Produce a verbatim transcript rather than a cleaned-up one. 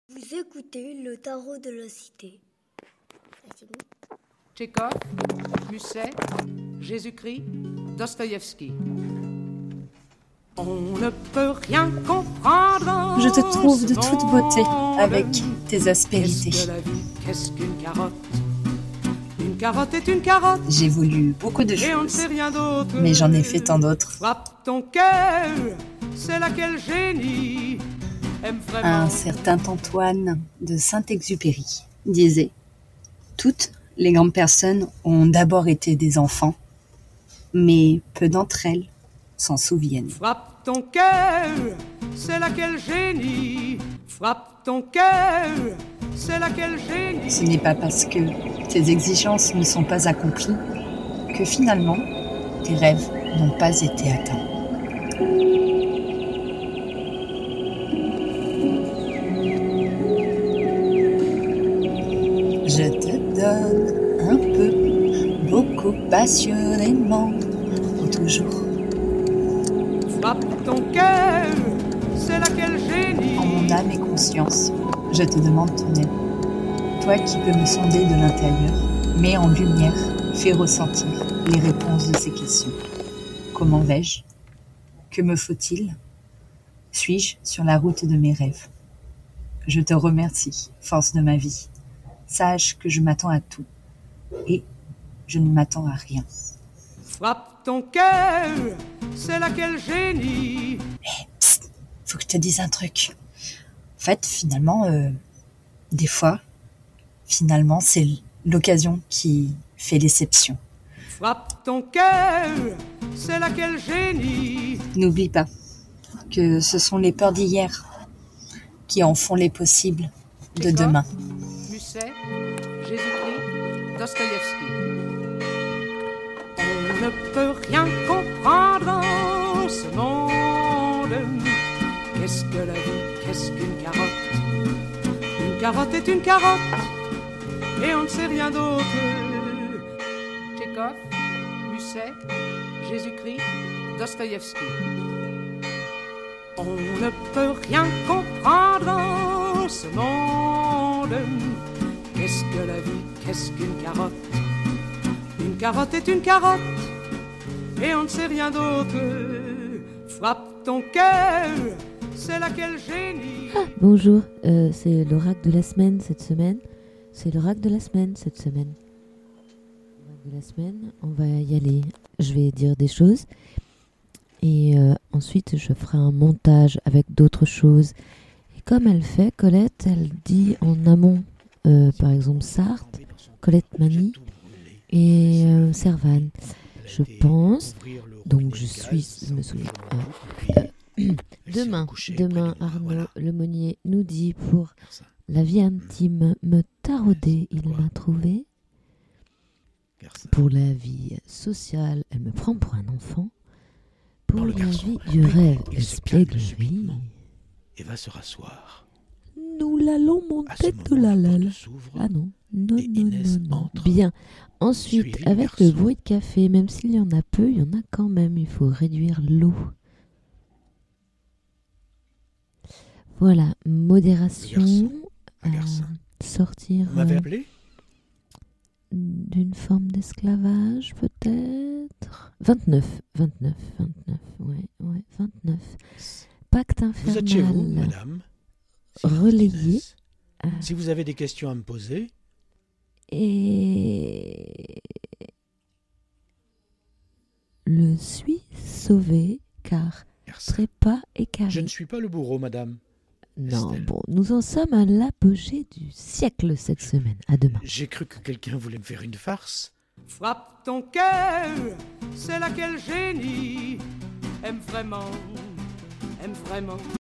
Vous écoutez le tarot de la cité. Tchekhov, Musset, Jésus-Christ, Dostoïevski. On ne peut rien comprendre. Je te trouve de toute beauté avec tes aspérités. Qu'est-ce que la vie, qu'est-ce qu'une carotte? Une carotte est une carotte. J'ai voulu beaucoup de Et on ne choses, sait rien d'autre. mais j'en ai fait tant d'autres. Frappe ton cœur, c'est laquelle génie aime vraiment. Un certain Antoine de Saint-Exupéry disait « Toutes les grandes personnes ont d'abord été des enfants, mais peu d'entre elles s'en souviennent. » Frappe ton cœur, c'est laquelle génie. Frappe ton cœur, c'est laquelle génie. Ce n'est pas parce que tes exigences ne sont pas accomplies que finalement tes rêves n'ont pas été atteints. Je te donne un peu, beaucoup passionnément, ou toujours. Frappe ton cœur, c'est laquelle génie. En mon âme et conscience, je te demande ton aide. Toi qui peux me sonder de l'intérieur, mets en lumière, fais ressentir les réponses de ces questions. Comment vais-je? Que me faut-il? Suis-je sur la route de mes rêves? Je te remercie, force de ma vie. Sache que je m'attends à tout, et je ne m'attends à rien. Frappe ton cœur, c'est laquelle génie. Hé, psst, faut que je te dise un truc. En fait, finalement, euh, des fois, finalement, c'est l'occasion qui fait l'exception. Frappe ton cœur, c'est laquelle génie. N'oublie pas que ce sont les peurs d'hier qui en font les possibles de demain. Musset, Jésus-Christ, Dostoïevski. On ne peut rien comprendre en ce monde. Qu'est-ce que la vie, qu'est-ce qu'une carotte? Une carotte est une carotte, et on ne sait rien d'autre. Tchekhov, Musset, Jésus-Christ, Dostoïevski. On ne peut rien comprendre en ce monde. Qu'est-ce que la vie, qu'est-ce qu'une carotte? Une carotte est une carotte, et on ne sait rien d'autre. Frappe ton cœur, c'est laquelle génie. Ah, bonjour, euh, c'est l'oracle de la semaine cette semaine. C'est l'oracle de la semaine cette semaine. L'oracle de la semaine, on va y aller. Je vais dire des choses. Et euh, ensuite, je ferai un montage avec d'autres choses. Et comme elle fait, Colette, elle dit en amont, euh, par exemple Sartre, Colette Mani et euh, Servan. Je pense, donc je suis, je me souviens. Euh, euh, demain, demain, Arnaud Lemonnier nous dit pour la vie intime, me tarauder, il m'a trouvé. Pour la vie sociale, elle me prend pour un enfant. Pour la vie du rêve, espièglerie. Et va se rasseoir. Nous l'allons monter de la lale. Ah non, non, non, non, non. Bien. Ensuite, avec le bruit de café, même s'il y en a peu, il y en a quand même. Il faut réduire l'eau. Voilà, modération. Euh, sortir Vous m'avez euh, appelé? d'une forme d'esclavage, peut-être. vingt-neuf, vingt-neuf, vingt-neuf, ouais, ouais, vingt-neuf. Pacte infernal. Vous êtes chez vous, madame? Relayé. Euh, Si vous avez des questions à me poser, et le suis sauvé car trépas et carré. je ne suis pas le bourreau, madame. Non, Estelle. bon, nous en sommes à l'apogée du siècle cette semaine. À demain. J'ai cru que quelqu'un voulait me faire une farce. Frappe ton cœur, c'est laquelle génie aime vraiment, aime vraiment.